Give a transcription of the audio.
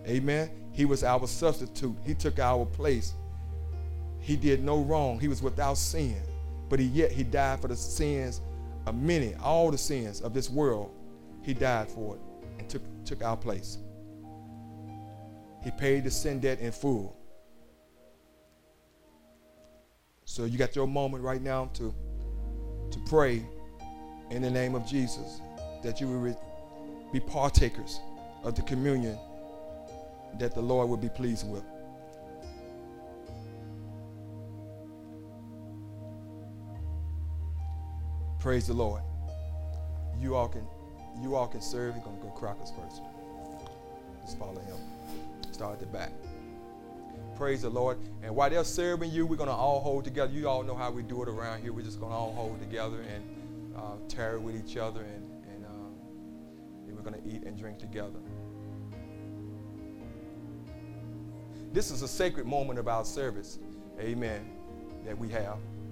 Amen. He was our substitute. He took our place. He did no wrong. He was without sin. But yet he died for the sins of many, all the sins of this world. He died for it and took our place. He paid the sin debt in full. So you got your moment right now to pray in the name of Jesus, that you will be partakers of the communion that the Lord will be pleased with. Praise the Lord. You all can serve. You're going to go crackers first. Just follow him. Start at the back. Praise the Lord. And while they're serving you, we're going to all hold together. You all know how we do it around here. We're just going to all hold together and tarry with each other, and we're going to eat and drink together. This is a sacred moment of our service, amen, that we have.